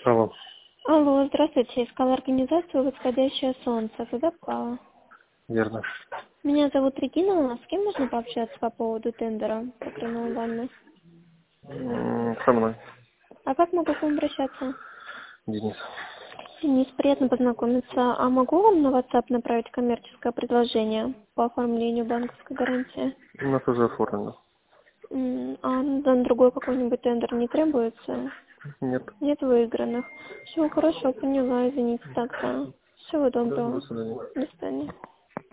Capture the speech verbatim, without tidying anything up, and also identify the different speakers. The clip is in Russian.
Speaker 1: Алло.
Speaker 2: Алло, здравствуйте. Искала организацию «Восходящее солнце». Туда попала.
Speaker 1: Верно.
Speaker 2: Меня зовут Регина. С кем можно пообщаться по поводу тендера по крановой ванны?
Speaker 1: М, Со мной.
Speaker 2: А как могу к вам обращаться?
Speaker 1: Денис.
Speaker 2: Денис, приятно познакомиться. А могу вам на WhatsApp направить коммерческое предложение по оформлению банковской гарантии?
Speaker 1: У нас уже оформлено.
Speaker 2: М, А на другой какой-нибудь тендер не требуется?
Speaker 1: Нет.
Speaker 2: Нет выигранных. Все, хорошо, поняла, извините тогда. Всего
Speaker 1: Да, до
Speaker 2: доброго.
Speaker 1: свидания.
Speaker 2: До свидания.